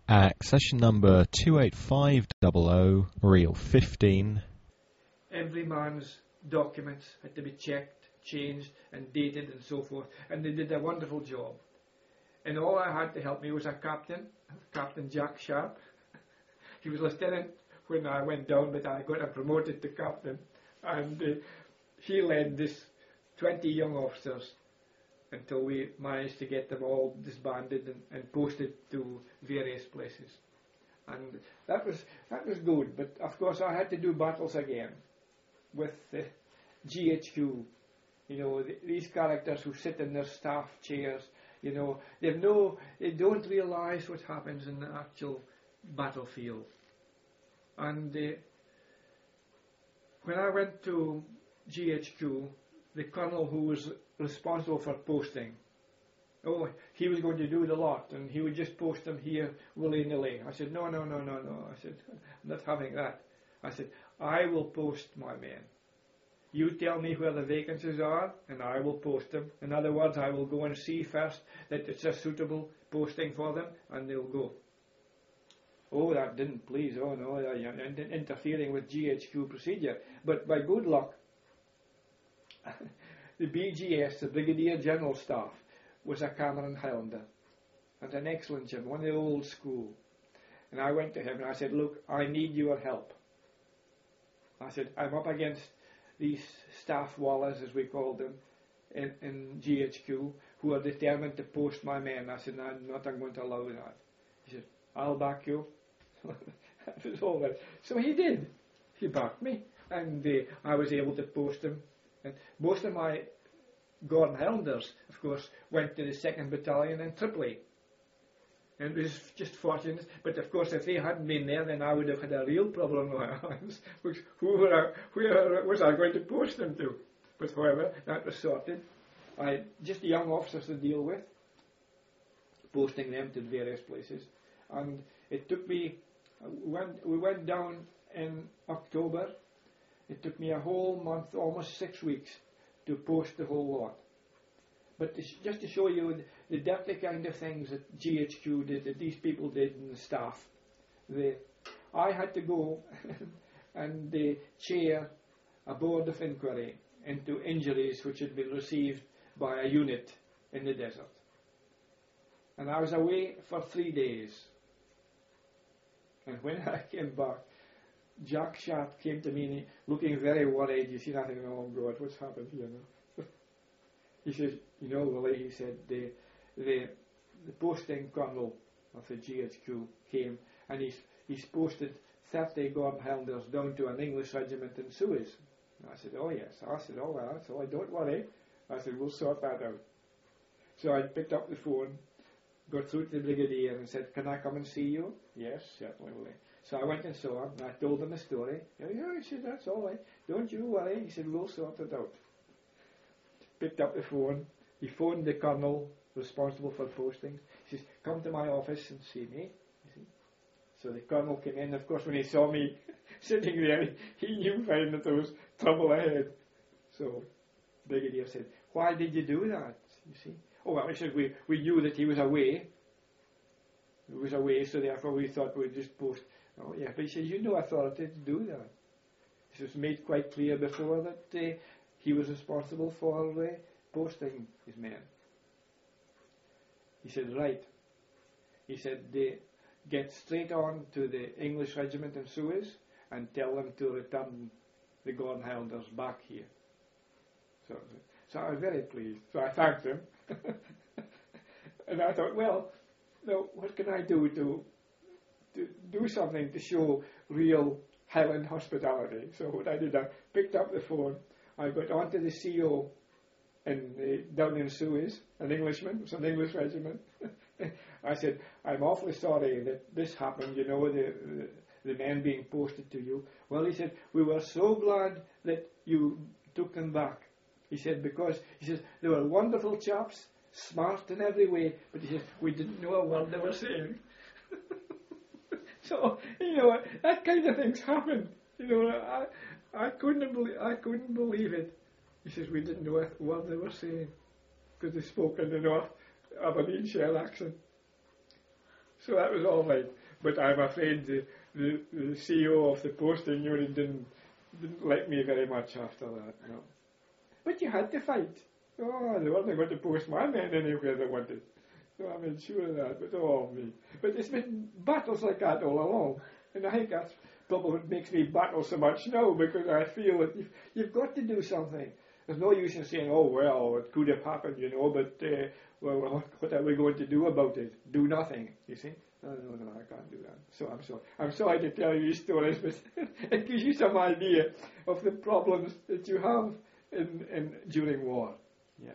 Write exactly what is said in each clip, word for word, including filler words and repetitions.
Accession number two eight five zero zero, reel fifteen. Every man's documents had to be checked, changed and dated and so forth, and they did a wonderful job. And all I had to help me was a captain, Captain Jack Sharp. He was lieutenant when I went down, but I got him promoted to captain, and uh, he led this twenty young officers until we managed to get them all disbanded and, and posted to various places. And that was that was good, but of course I had to do battles again with uh, G H Q. You know, th these characters who sit in their staff chairs, you know, they've no, they don't realise what happens in the actual battlefield. And uh, when I went to G H Q, the colonel who was responsible for posting, oh, he was going to do the lot, and he would just post them here willy-nilly. I said, no, no, no, no, no. I said, I'm not having that. I said, I will post my men. You tell me where the vacancies are, and I will post them. In other words, I will go and see first that it's a suitable posting for them, and they'll go. Oh, that didn't please. Oh, no, uh, interfering with G H Q procedure. But by good luck, the B G S, the Brigadier General Staff, was a Cameron Highlander, and an excellent gentleman, one of the old school. And I went to him and I said, look, I need your help. I said, I'm up against these staff wallers, as we called them, in, in G H Q, who are determined to post my men. I said, no, I'm not going to allow that. He said, I'll back you. That was all right. So he did. He backed me, and uh, I was able to post them. And most of my Gordon Highlanders, of course, went to the second Battalion in Tripoli. And it was just fortunate. But of course, if they hadn't been there, then I would have had a real problem on my hands. Which, who were I, where was I going to post them to? But however, that was sorted. I had just young officers to deal with, posting them to various places. And it took me, we went, we went down in October. It took me a whole month, almost six weeks, to post the whole lot. But to sh just to show you the dirty kind of things that G H Q did, that these people did in the staff, the, I had to go and uh, chair a board of inquiry into injuries which had been received by a unit in the desert. And I was away for three days. And when I came back, Jack Sharp came to me looking very worried. You see nothing, oh God, what's happened here now? He says, you know, Willie, he said, the, the, the posting colonel of the G H Q came and he's, he's posted thirty Gordon Highlanders down to an English regiment in Suez. And I said, oh yes. I said, oh well, that's all right, don't worry. I said, we'll sort that out. So I picked up the phone, got through to the brigadier and said, can I come and see you? Yes, certainly, Willie. So I went and saw him, and I told him the story. Yeah, he said, that's all right. Don't you worry. He said, we'll sort it out. Picked up the phone. He phoned the colonel responsible for postings. He says, come to my office and see me. You see? So the colonel came in. Of course, when he saw me sitting there, he knew fine that there was trouble ahead. So the brigadier said, why did you do that? You see? Oh, well, he said, we, we knew that he was away. He was away, so therefore we thought we'd just post. Oh, yeah, but he says, you know authority to do that. This was made quite clear before that uh, he was responsible for uh, posting his men. He said, right. He said, they get straight on to the English regiment in Suez and tell them to return the Gordon Highlanders back here. So, so I was very pleased. So I thanked him. And I thought, well, now what can I do to to do something to show real Highland hospitality? So what I did, I picked up the phone, I got onto the C O in, uh, down in Suez, an Englishman, it's an English regiment. I said, I'm awfully sorry that this happened, you know, the, the, the men being posted to you. Well, he said, we were so glad that you took them back. He said, because, he says, they were wonderful chaps, smart in every way, but he said, we didn't know a word they were saying. So, you know, that kind of things happen. You know, I, I couldn't believe, I couldn't believe it. He says, we didn't know a word they were saying, because they spoke in the North Aberdeenshire accent. So that was all right. But I'm afraid the, the, the C E O of the posting unit didn't, didn't like me very much after that. No. But you had to fight. Oh, they weren't going to post my men anywhere they wanted. So I made sure of that, but oh me. But it's been battles like that all along. And I think that's probably what makes me battle so much now, because I feel that you've, you've got to do something. There's no use in saying, oh, well, it could have happened, you know, but, uh, well, what are we going to do about it? Do nothing, you see? No, no, no, I can't do that. So I'm sorry. I'm sorry to tell you these stories, but it gives you some idea of the problems that you have in, in during war. Yeah.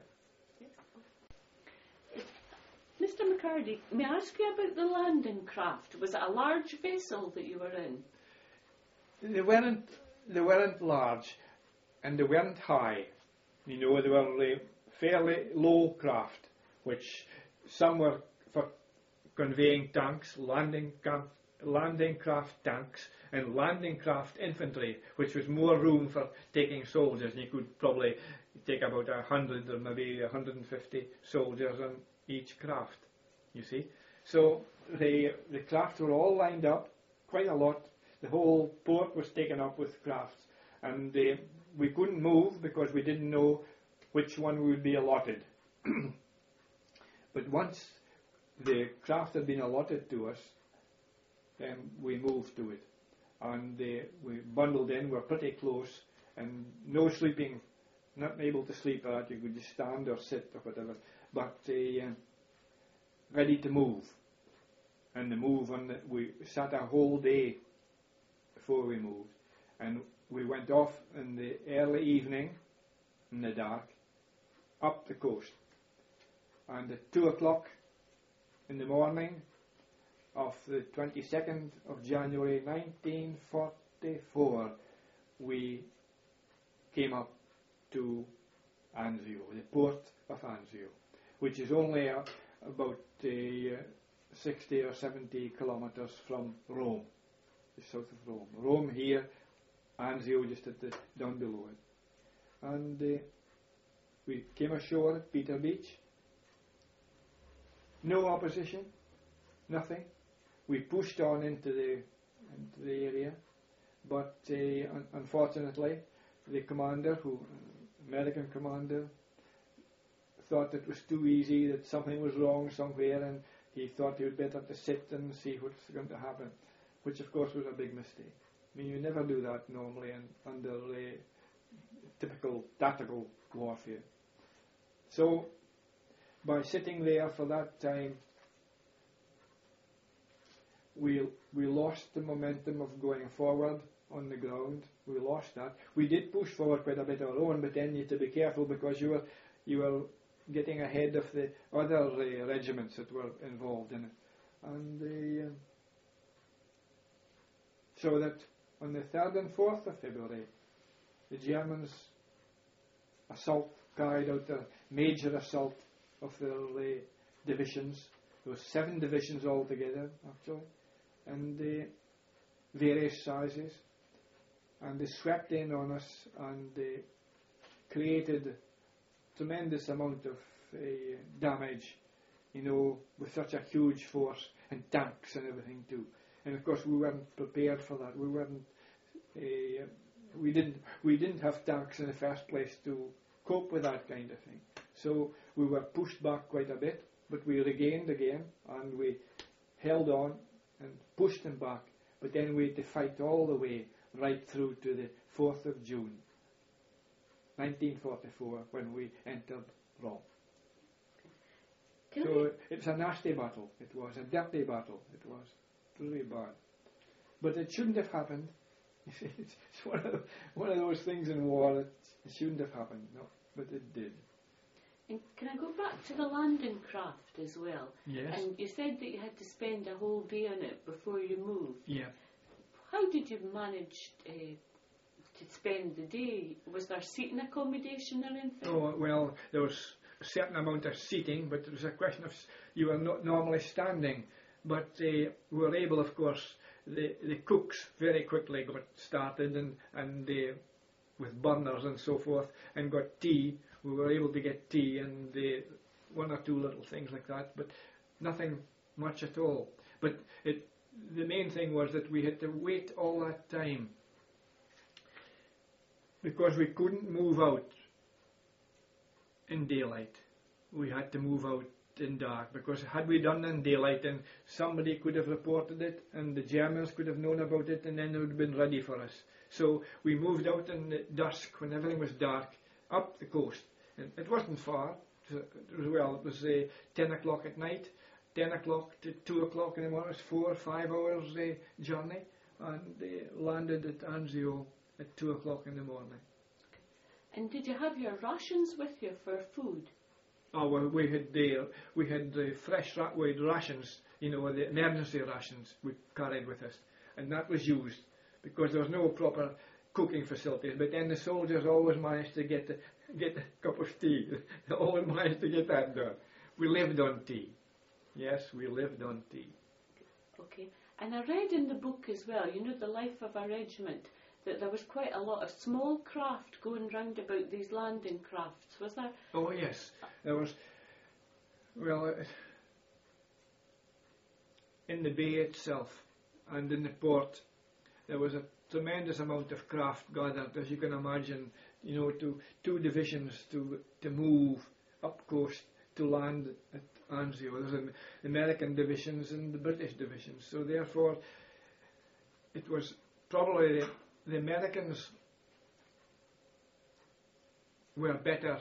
Mister McCarty, may I ask you about the landing craft? Was it a large vessel that you were in? They weren't, they weren't large, and they weren't high. You know, they were uh, fairly low craft, which some were for conveying tanks, landing, camp, landing craft tanks, and landing craft infantry, which was more room for taking soldiers. And you could probably take about a hundred or maybe a hundred and fifty soldiers on each craft, you see. So the the crafts were all lined up, quite a lot. The whole port was taken up with crafts, and uh, we couldn't move because we didn't know which one would be allotted. But once the craft had been allotted to us, then we moved to it, and uh, we bundled in. We're pretty close, and no sleeping, not able to sleep out. You could just stand or sit or whatever, but uh, ready to move. And the move on the, we sat a whole day before we moved, and we went off in the early evening, in the dark, up the coast. And at two o'clock in the morning of the twenty-second of January nineteen forty-four, we came up to Anzio, the port of Anzio, which is only uh, about uh, sixty or seventy kilometers from Rome, the south of Rome. Rome here, Anzio just at the down below it. And uh, we came ashore at Peter Beach. No opposition, nothing. We pushed on into the into the area, but uh, un unfortunately, the commander, who American commander, thought it was too easy, that something was wrong somewhere, and he thought he would better to sit and see what's going to happen, which of course was a big mistake. I mean, you never do that normally in, under uh, typical tactical warfare. So, by sitting there for that time, we we lost the momentum of going forward on the ground. We lost that. We did push forward quite a bit of our own, but then you had to be careful because you were you were getting ahead of the other uh, regiments that were involved in it, and the, uh, so that on the third and fourth of February, the Germans assault carried out a major assault of their uh, divisions. There were seven divisions altogether, actually, and uh, various sizes, and they swept in on us and uh, created tremendous amount of uh, damage, you know, with such a huge force and tanks and everything too. And of course, we weren't prepared for that. We weren't. Uh, we didn't. We didn't have tanks in the first place to cope with that kind of thing. So we were pushed back quite a bit, but we regained again, and we held on and pushed them back. But then we had to fight all the way right through to the fourth of June, nineteen forty-four, when we entered Rome. Can So it was a nasty battle. It was a dirty battle. It was really bad. But it shouldn't have happened. It's one of, the, one of those things in war that it shouldn't have happened, no, but it did. And can I go back to the landing craft as well? Yes. And you said that you had to spend a whole day on it before you moved. Yeah. How did you manage uh, to spend the day? Was there seating accommodation or anything? Oh, well, there was a certain amount of seating, but it was a question of, you were not normally standing. But uh, we were able, of course, the, the cooks very quickly got started and, and uh, with burners and so forth, and got tea. We were able to get tea and uh, one or two little things like that, but nothing much at all. But it, the main thing was that we had to wait all that time because we couldn't move out in daylight. We had to move out in dark, because had we done in daylight, then somebody could have reported it and the Germans could have known about it, and then it would have been ready for us. So we moved out in the dusk when everything was dark up the coast, and it wasn't far. It was, well, it was uh, ten o'clock at night, ten o'clock to two o'clock in the morning. It was four or five hours uh, journey, and they landed at Anzio at two o'clock in the morning. And did you have your rations with you for food? Oh, well, we had the we had the fresh ra- we had rations, you know, the emergency rations we carried with us, and that was used because there was no proper cooking facilities. But then the soldiers always managed to get the, get a cup of tea. They always managed to get that done. We lived on tea. Yes, we lived on tea. Okay. And I read in the book as well, you know, The Life of a Regiment, that there was quite a lot of small craft going round about these landing crafts. Was there? Oh, yes. There was, well, uh, in the bay itself and in the port, there was a tremendous amount of craft gathered, as you can imagine, you know, to two divisions to to move up coast to land at Anzio. There's the American divisions and the British divisions. So therefore, it was probably the, the Americans were better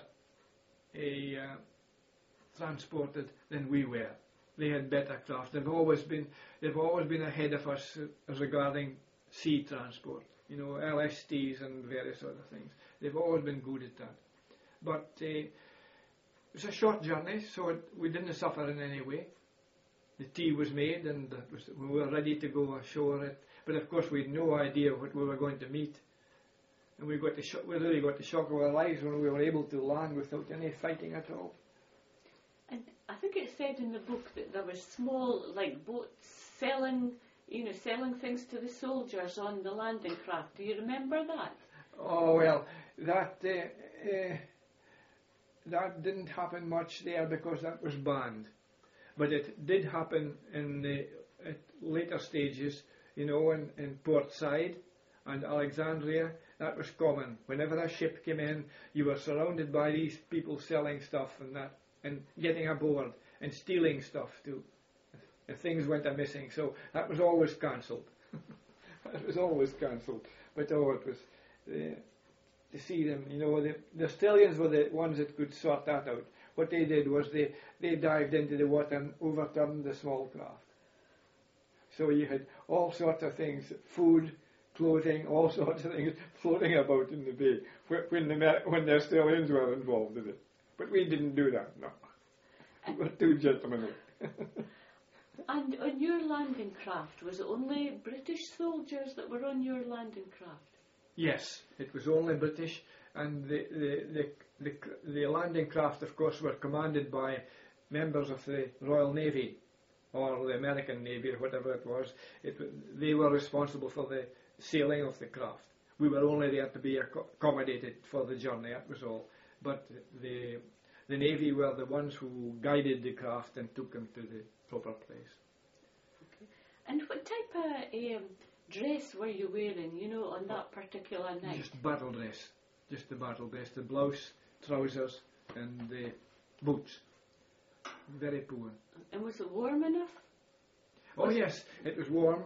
uh, transported than we were. They had better craft. They've always been they've always been ahead of us as regarding sea transport. You know, L S Ts and various other things. They've always been good at that. But uh, it was a short journey, so it, we didn't suffer in any way. The tea was made, and it was, we were ready to go ashore. It, but of course, we had no idea what we were going to meet. And we got the sh- we really got the shock of our lives when we were able to land without any fighting at all. And I think it said in the book that there were small, like, boats selling, you know, selling things to the soldiers on the landing craft. Do you remember that? Oh, well, that uh, uh, that didn't happen much there because that was banned. But it did happen in the at later stages, you know, in, in Port Said and Alexandria. That was common. Whenever a ship came in, you were surrounded by these people selling stuff and that, and getting aboard and stealing stuff too, if things went a missing. So that was always cancelled. That was always cancelled. But oh, it was uh, to see them. You know, the, the Australians were the ones that could sort that out. What they did was they, they dived into the water and overturned the small craft. So you had all sorts of things, food, clothing, all sorts of things floating about in the bay when the, when the Australians were involved in it. But we didn't do that, no. We were too gentlemanly. And on your landing craft, was it only British soldiers that were on your landing craft? Yes, it was only British, and the, the, the, the, the landing craft, of course, were commanded by members of the Royal Navy, or the American Navy, or whatever it was. It, they were responsible for the sailing of the craft. We were only there to be accommodated for the journey, that was all. But the the Navy were the ones who guided the craft and took them to the proper place. Okay. And what type of um, dress were you wearing, you know, on that particular night? Just battle dress. Just the battle dress. The blouse, trousers, and the boots. Very poor. And was it warm enough? Oh yes, it was warm.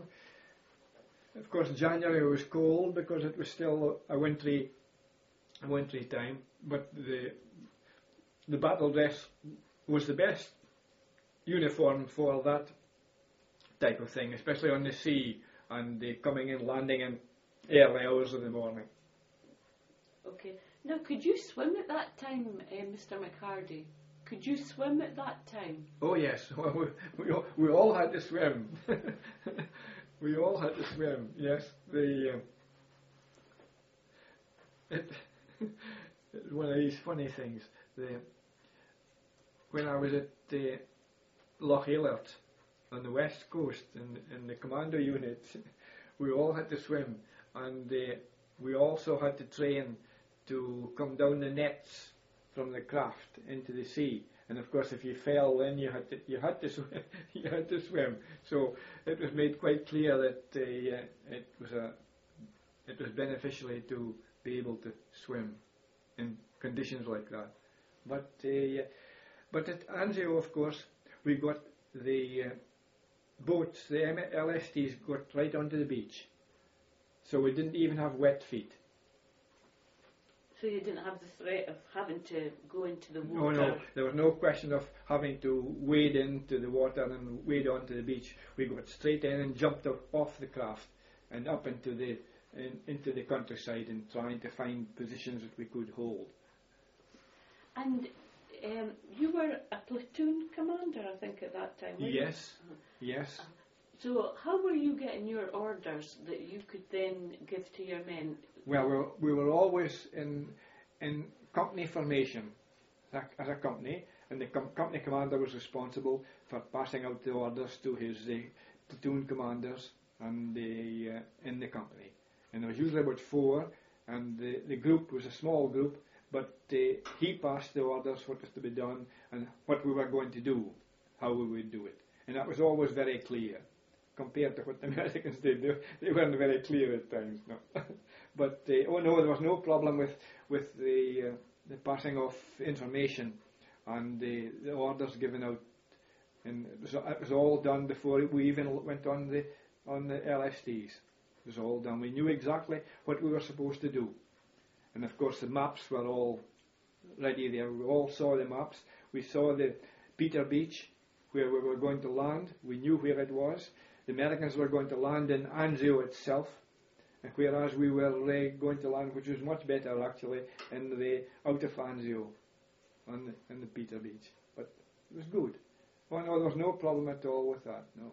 Of course, January was cold because it was still a wintry, a wintry time. But the the battle dress was the best uniform for that type of thing, especially on the sea and the coming in, landing in early hours of the morning. Okay. Now, could you swim at that time, uh, Mister McHardy? Could you swim at that time? Oh yes, well, we, we, all, we all had to swim. We all had to swim, yes. The uh, it, it's one of these funny things. The, when I was at uh, Loch Eilert on the west coast in, in the commando unit, we all had to swim, and uh, we also had to train to come down the nets from the craft into the sea And of course, if you fell, then you had to you had to swim. you had to swim. So it was made quite clear that uh, it was a it was beneficially to be able to swim in conditions like that. But uh, but at Anzio, of course, we got the uh, boats, the M L S Ts, got right onto the beach, so we didn't even have wet feet. So you didn't have the threat of having to go into the No, water? no, there was no question of having to wade into the water and wade onto the beach. We got straight in and jumped up off the craft and up into the in, into the countryside and trying to find positions that we could hold. And um, you were a platoon commander, I think, at that time, weren't Yes, you? yes. So how were you getting your orders that you could then give to your men? Well, we were, we were always in in company formation as a, as a company, and the com- company commander was responsible for passing out the orders to his uh, platoon commanders and the uh, in the company. And there was usually about four, and the, the group was a small group, but uh, he passed the orders, what was to be done, and what we were going to do, how we would do it. And that was always very clear, compared to what the Americans did. They, they weren't very clear at times, no. But, uh, oh no, there was no problem with, with the, uh, the passing of information and the, the orders given out. And it was, it was all done before we even went on the, on the L S Ts. It was all done. We knew exactly what we were supposed to do. And of course the maps were all ready there. We all saw the maps. We saw the Peter Beach, where we were going to land. We knew where it was. The Americans were going to land in Anzio itself, whereas we were uh, going to land, which was much better actually, in the out of Anzio, on the, in the Peter Beach. But it was good. Oh no, there was no problem at all with that, no.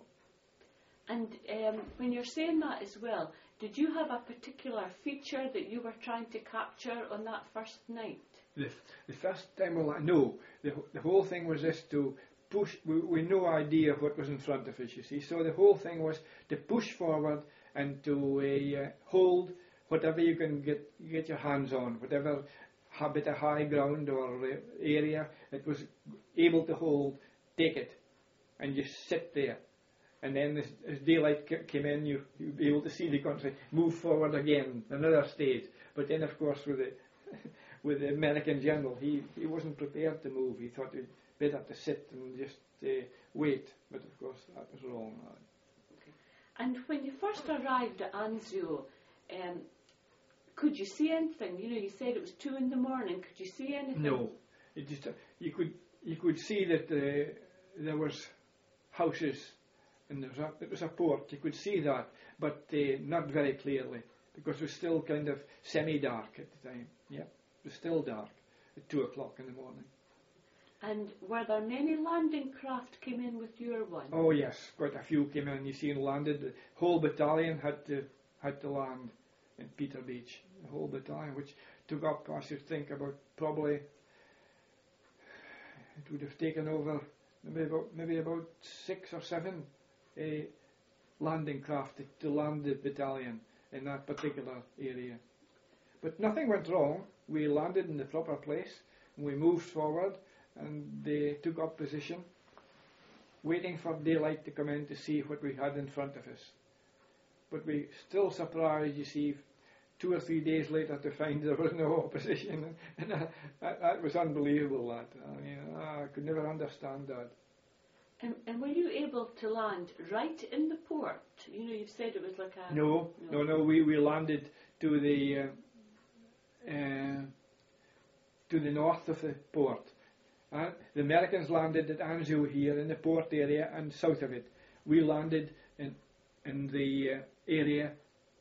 And um, when you're saying that as well, did you have a particular feature that you were trying to capture on that first night? The, the first time we landed, no, the, the whole thing was just to push, we, we had no idea what was in front of us, you see, so the whole thing was to push forward and to uh, hold whatever you can get get your hands on, whatever ha- bit of high ground or uh, area it was able to hold, take it, and just sit there. And then as, as daylight c- came in, you, you'd be able to see the country move forward again, another stage. But then, of course, with the with the American general, he, he wasn't prepared to move. He thought it'd better to sit and just uh, wait. But of course, that was wrong. And when you first arrived at Anzio, um, could you see anything? You know, you said it was two in the morning. Could you see anything? No, it just uh, you could you could see that uh, there was houses and there was a, it was a port. You could see that, but uh, not very clearly because it was still kind of semi-dark at the time. Yeah, it was still dark at two o'clock in the morning. And were there many landing craft came in with your one? Oh yes, quite a few came in. You see, and landed. The whole battalion had to had to land in Peter Beach. The whole battalion, which took up, I should think, about probably it would have taken over maybe about maybe about six or seven uh, landing craft to, to land the battalion in that particular area. But nothing went wrong. We landed in the proper place and we moved forward. And they took up position, waiting for daylight to come in to see what we had in front of us. But we still surprised, you see, two or three days later to find there was no opposition. And that, that, that was unbelievable, that. I mean, I could never understand that. And, and were you able to land right in the port? You know, you've said it was like a... No, no, no, we, we landed to the, uh, uh, to the north of the port. Uh, the Americans landed at Anzio here in the port area and south of it. We landed in in the uh, area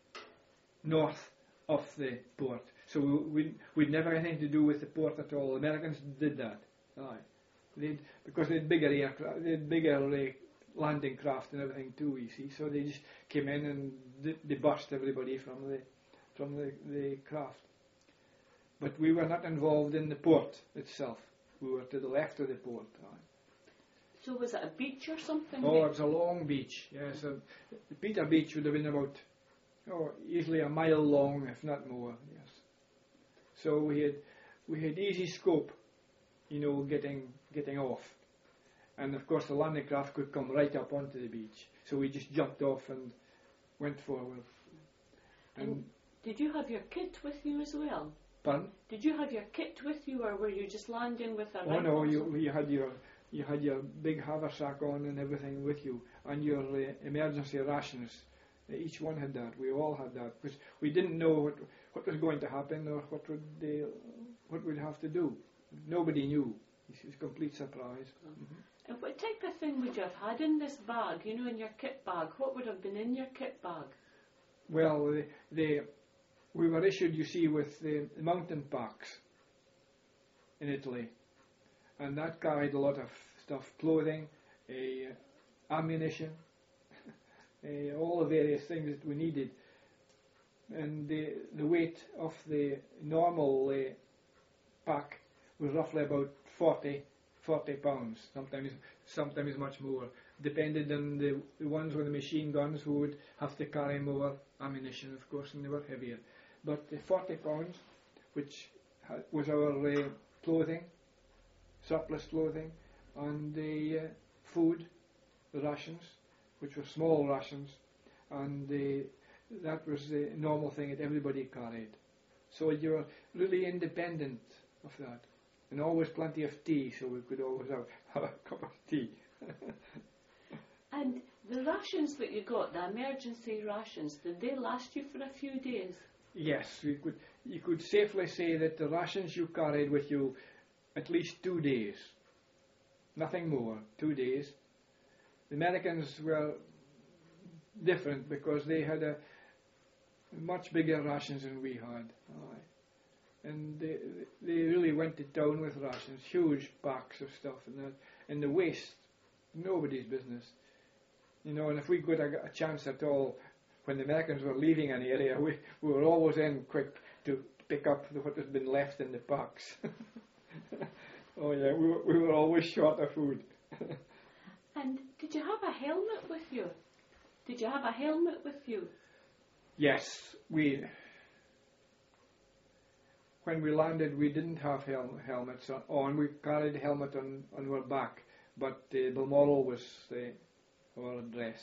north of the port. So we, we, we'd never had anything to do with the port at all. The Americans did that. Aye. They'd, because they had bigger aircraft, they had bigger uh, landing craft and everything too, you see. So they just came in and they, they bust everybody from the from the, the craft. But we were not involved in the port itself. We were to the left of the port. Right. So was it a beach or something? Oh, it was a long beach. Yes, uh, the Peter Beach would have been about, oh, easily a mile long, if not more. Yes. So we had we had easy scope, you know, getting getting off. And of course the landing craft could come right up onto the beach. So we just jumped off and went forward. And, And did you have your kit with you as well? pardon? Did you have your kit with you, or were you just landing with a Oh no, rifle? you, you had your you had your big haversack on and everything with you, and your uh, emergency rations. Uh, Each one had that. We all had that, because we didn't know what what was going to happen or what would they what we'd have to do. Nobody knew. It was a complete surprise. Mhm. And what type of thing would you have had in this bag, you know, in your kit bag? What would have been in your kit bag? Well, the, the we were issued, you see, with the mountain packs in Italy, and that carried a lot of stuff, clothing, uh, ammunition, uh, all the various things that we needed. And the the weight of the normal uh, pack was roughly about forty, forty pounds, sometimes sometimes much more. Depended on the, the ones with the machine guns, who would have to carry more ammunition, of course, and they were heavier. But the forty pounds, which ha- was our uh, clothing, surplus clothing, and the uh, food, the rations, which were small rations, and the, that was the normal thing that everybody carried. So you were really independent of that. And always plenty of tea, so we could always have, have a cup of tea. And the rations that you got, the emergency rations, did they last you for a few days? Yes, we could, you could safely say that the rations you carried with you at least two days. Nothing more, two days. The Americans were different because they had a much bigger rations than we had. Aye. And they, they really went to town with rations, huge packs of stuff, and that, and the waste, nobody's business. You know, and if we got a, a chance at all, when the Americans were leaving an area, we, we were always in quick to pick up the, what had been left in the packs. Oh yeah, we were, we were always short of food. And did you have a helmet with you? Did you have a helmet with you? Yes, we. When we landed, we didn't have hel- helmets on. We carried a helmet on, on our back, but uh, Balmoral was uh, our dress.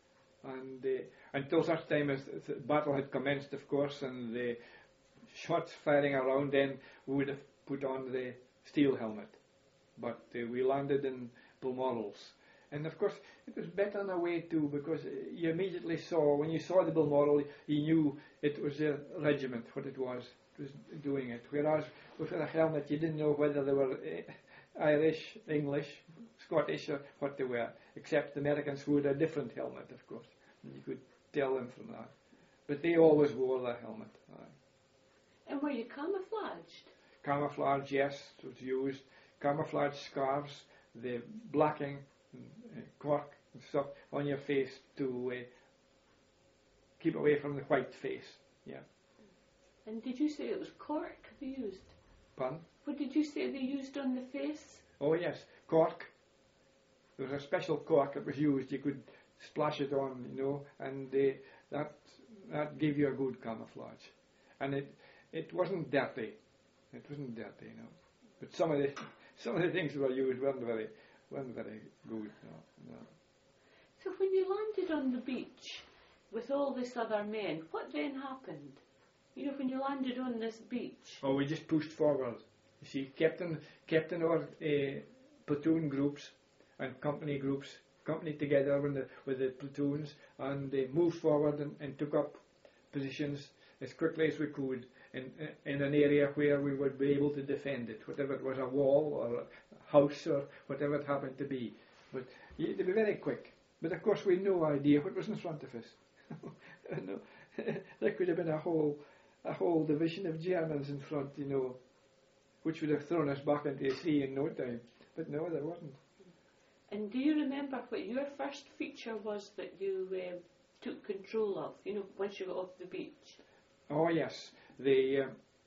And uh, until such time as the battle had commenced, of course, and the shots firing around, then we would have put on the steel helmet. But uh, we landed in Balmorals. And of course, it was better in a way too, because you immediately saw, when you saw the Balmoral, you knew it was a regiment, what it was, it was doing it. Whereas with a helmet, you didn't know whether they were uh, Irish, English, Scottish, or what they were, except the Americans who had a different helmet, of course. And you could tell them from that. But they always wore their helmet. Aye. And were you camouflaged? Camouflage, yes, was used. Camouflage scarves, the blacking, uh, cork and stuff on your face to uh, keep away from the white face. Yeah. And did you say it was cork they used? Pardon? What did you say they used on the face? Oh yes, cork. There was a special cork that was used. You could splash it on, you know, and uh, that that gave you a good camouflage. And it it wasn't dirty. It wasn't dirty, you know. But some of the some of the things that were used weren't very weren't very good. No, no. So when you landed on the beach with all this other men, what then happened? You know, when you landed on this beach. Oh, we just pushed forward. You see, kept in kept in our uh, platoon groups and company groups, company together with the with the platoons, and they moved forward and, and took up positions as quickly as we could in in an area where we would be able to defend it, whatever it was, a wall or a house or whatever it happened to be. But you had to be very quick. But of course, we had no idea what was in front of us. No, there could have been a whole a whole division of Germans in front, you know, which would have thrown us back into the sea in no time. But no, there wasn't. And do you remember what your first feature was that you um, took control of, you know, once you got off the beach? Oh yes, the uh,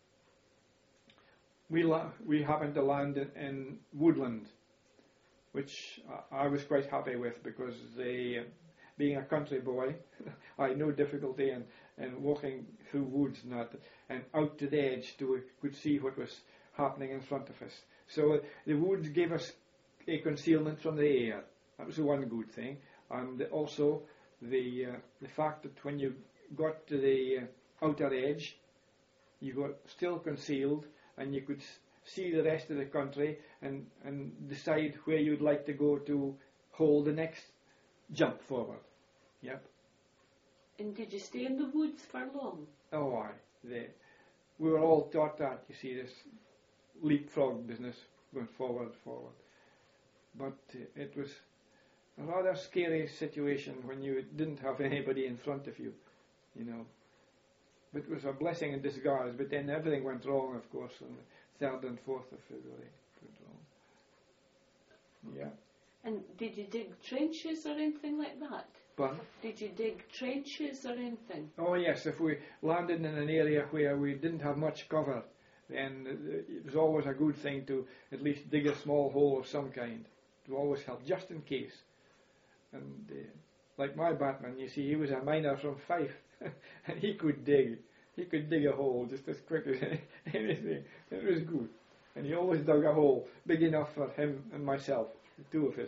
we la- we happened to land in, in Woodland, which I, I was quite happy with, because the uh, being a country boy, I had no difficulty in, in walking through woods and that, and out to the edge to we could see what was happening in front of us. So uh, the woods gave us a concealment from the air. That was the one good thing. And also the uh, the fact that when you got to the uh, outer edge, you got still concealed, and you could s- see the rest of the country and, and decide where you'd like to go to hold the next jump forward. Yep. And did you stay in the woods for long? Oh, aye. The, we were all taught that, you see, this leapfrog business, going forward, forward. But uh, it was a rather scary situation when you didn't have anybody in front of you, you know. But it was a blessing in disguise, but then everything went wrong, of course, on the third and fourth of February. Went wrong. Yeah. And did you dig trenches or anything like that? But, Did you dig trenches or anything? oh yes, if we landed in an area where we didn't have much cover, then it was always a good thing to at least dig a small hole of some kind. It would always help, just in case. And uh, like my Batman, you see, he was a miner from Fife, and he could dig. He could dig a hole just as quick as anything. It was good. And he always dug a hole big enough for him and myself, the two of us.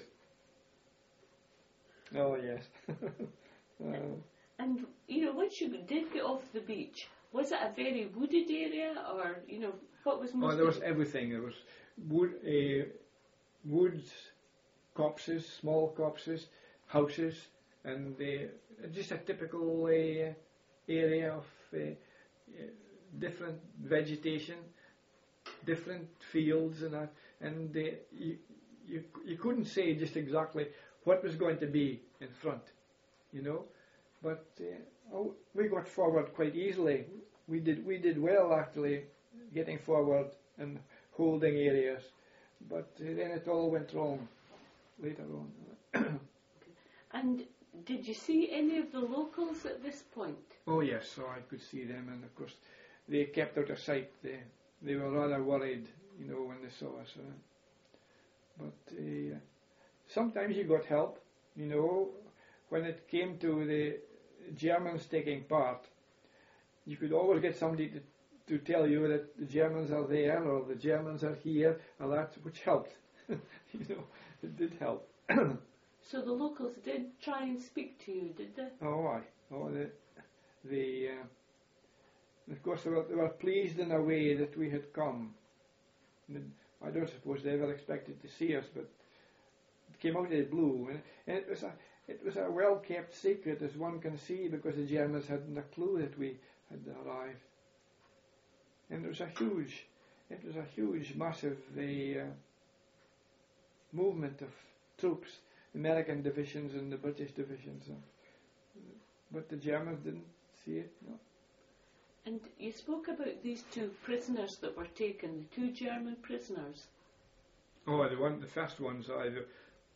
Oh, yes. uh, And, you know, once you did get off the beach, was it a very wooded area, or, you know, what was most... oh, there was everything. There was wood, uh, woods, copses, small copses, houses, and uh, just a typical uh, area of uh, uh, different vegetation, different fields, and that. And uh, you, you you couldn't say just exactly what was going to be in front, you know. But uh, oh, we got forward quite easily. We did we did well actually, getting forward and holding areas. But uh, then it all went wrong later on. And did you see any of the locals at this point? Oh yes, so I could see them, and of course they kept out of sight. They they were rather worried, you know, when they saw us. Uh, but uh, sometimes you got help, you know. When it came to the Germans taking part, you could always get somebody to, to tell you that the Germans are there or the Germans are here, and that, which helped. You know, it did help. So the locals did try and speak to you, did they? Oh, aye. Oh, the, the uh, of course they were, they were pleased in a way that we had come. And I don't suppose they ever expected to see us, but it came out of the blue, and, and it was a it was a well-kept secret, as one can see, because the Germans hadn't a clue that we had arrived. And it was a huge, it was a huge, massive uh, movement of troops, American divisions and the British divisions. But the Germans didn't see it, no. And you spoke about these two prisoners that were taken, the two German prisoners. Oh, the one, the first ones, I, the,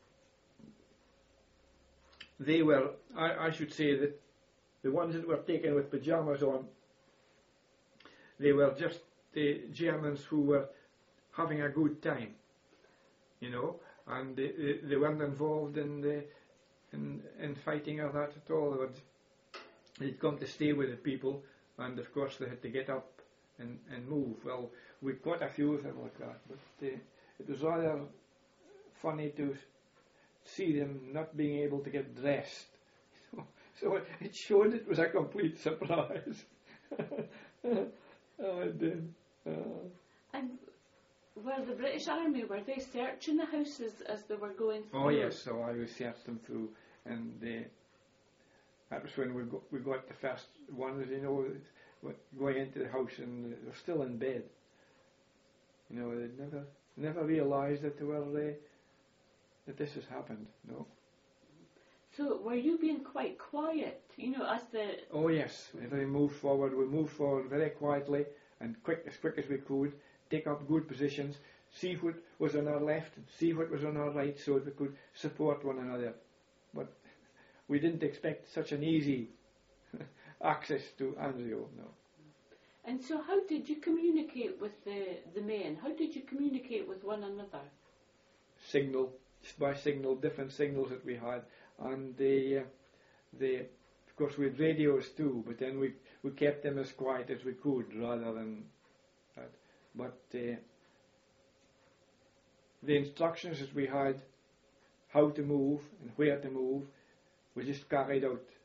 they were, I, I should say that the ones that were taken with pyjamas on, they were just the Germans who were having a good time, you know, and they, they, they weren't involved in the in, in fighting or that at all. They would, they'd come to stay with the people, and of course they had to get up and, and move. Well, we caught a few of them like that, but uh, it was rather funny to see them not being able to get dressed. So it showed it was a complete surprise. Oh, it did. Uh, And were the British Army, were they searching the houses as they were going through? oh yes, so I searched them through, and uh, that was when we got, we got the first ones, you know, going into the house, and they were still in bed. You know, they'd never never realised that they were uh, that this has happened. No. So were you being quite quiet, you know, as the... Oh yes, if we moved forward, we moved forward very quietly and quick, as quick as we could, take up good positions, see what was on our left, and see what was on our right, so that we could support one another. But we didn't expect such an easy access to Anzio, no. And so how did you communicate with the, the men? How did you communicate with one another? Signal, just by signal, different signals that we had. And the, uh, the, of course we had radios too, but then we, we kept them as quiet as we could rather than that. But uh, the instructions that we had, how to move and where to move, was just carried out